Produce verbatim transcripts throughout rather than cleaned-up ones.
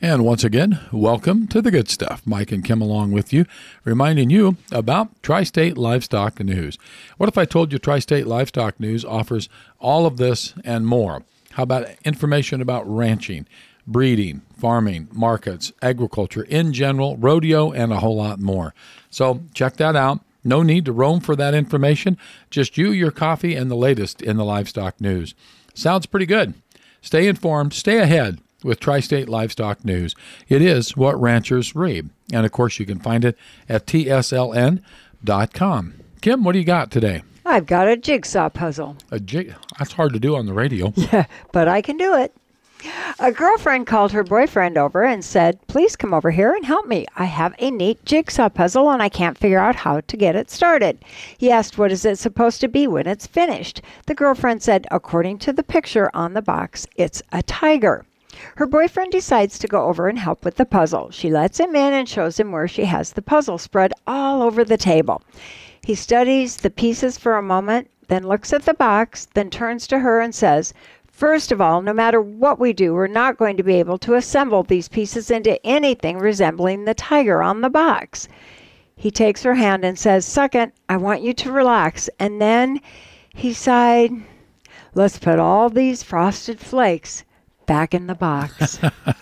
And once again, welcome to the good stuff. Mike and Kim along with you, reminding you about Tri-State Livestock News. What if I told you Tri-State Livestock News offers all of this and more? How about information about ranching, breeding, farming, markets, agriculture in general, rodeo, and a whole lot more. So check that out. No need to roam for that information. Just you, your coffee, and the latest in the livestock news. Sounds pretty good. Stay informed, stay ahead with Tri-State Livestock News. It is what ranchers read. And, of course, you can find it at T S L N dot com. Kim, what do you got today? I've got a jigsaw puzzle. A jig? That's hard to do on the radio. Yeah, but I can do it. A girlfriend called her boyfriend over and said, "Please come over here and help me. I have a neat jigsaw puzzle and I can't figure out how to get it started." He asked, "What is it supposed to be when it's finished?" The girlfriend said, "According to the picture on the box, it's a tiger." Her boyfriend decides to go over and help with the puzzle. She lets him in and shows him where she has the puzzle spread all over the table. He studies the pieces for a moment, then looks at the box, then turns to her and says, "First of all, no matter what we do, we're not going to be able to assemble these pieces into anything resembling the tiger on the box." He takes her hand and says, "Second, I want you to relax." And then he sighed, "Let's put all these frosted flakes back in the box."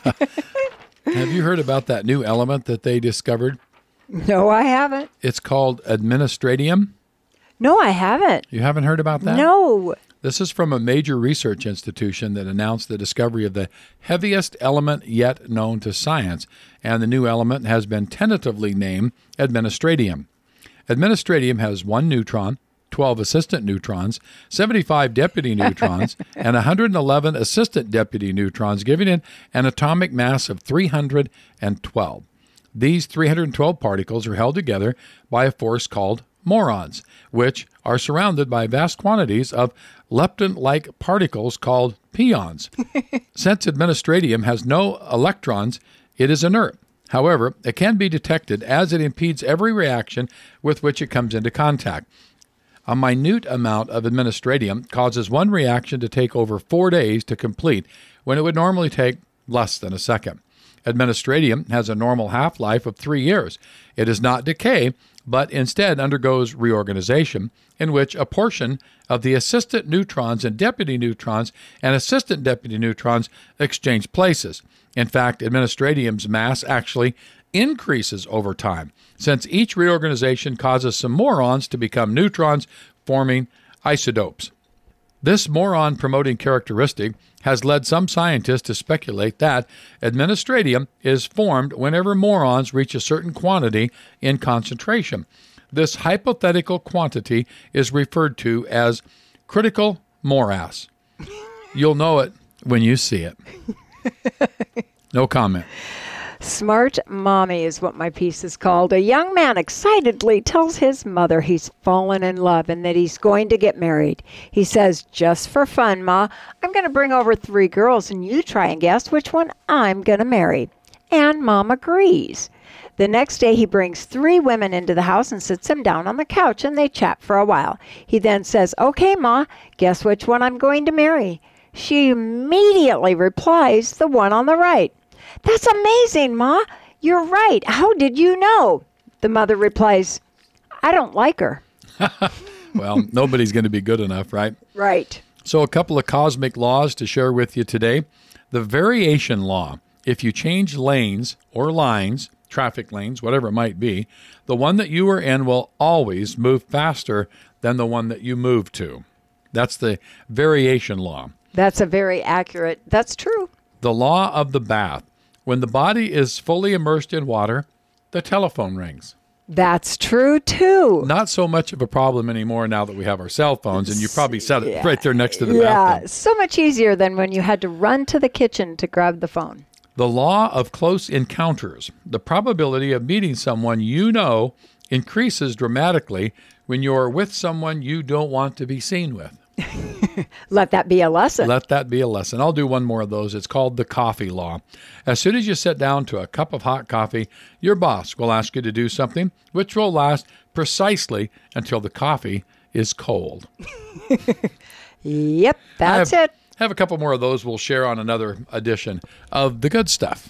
Have you heard about that new element that they discovered? No, I haven't. It's called administratium. No, I haven't. You haven't heard about that? No. This is from a major research institution that announced the discovery of the heaviest element yet known to science, and the new element has been tentatively named administratium. Administratium has one neutron, twelve assistant neutrons, seventy-five deputy neutrons, and one hundred eleven assistant deputy neutrons, giving it an atomic mass of three hundred twelve. These three hundred twelve particles are held together by a force called morons, which are surrounded by vast quantities of lepton-like particles called pions. Since administratium has no electrons, it is inert. However, it can be detected as it impedes every reaction with which it comes into contact. A minute amount of administratium causes one reaction to take over four days to complete, when it would normally take less than a second. Administratium has a normal half-life of three years. It does not decay, but instead undergoes reorganization, in which a portion of the assistant neutrons and deputy neutrons and assistant deputy neutrons exchange places. In fact, administratium's mass actually increases over time, since each reorganization causes some morons to become neutrons, forming isotopes. This moron-promoting characteristic has led some scientists to speculate that administratium is formed whenever morons reach a certain quantity in concentration. This hypothetical quantity is referred to as critical morass. You'll know it when you see it. No comment. Smart Mommy is what my piece is called. A young man excitedly tells his mother he's fallen in love and that he's going to get married. He says, "Just for fun, Ma, I'm going to bring over three girls and you try and guess which one I'm going to marry." And Mom agrees. The next day he brings three women into the house and sits them down on the couch and they chat for a while. He then says, "Okay, Ma, guess which one I'm going to marry." She immediately replies, "The one on the right." "That's amazing, Ma. You're right. How did you know?" The mother replies, "I don't like her." Well, nobody's going to be good enough, right? Right. So a couple of cosmic laws to share with you today. The variation law. If you change lanes or lines, traffic lanes, whatever it might be, the one that you are in will always move faster than the one that you move to. That's the variation law. That's a very accurate, that's true. The law of the bath. When the body is fully immersed in water, the telephone rings. That's true, too. Not so much of a problem anymore now that we have our cell phones, and you probably set it yeah. right there next to the yeah, bathtub. So much easier than when you had to run to the kitchen to grab the phone. The law of close encounters. The probability of meeting someone you know increases dramatically when you're with someone you don't want to be seen with. Let that be a lesson. Let that be a lesson. I'll do one more of those. It's called the coffee law. As soon as you sit down to a cup of hot coffee, your boss will ask you to do something which will last precisely until the coffee is cold. Yep, that's I have, it. have a couple more of those we'll share on another edition of The Good Stuff.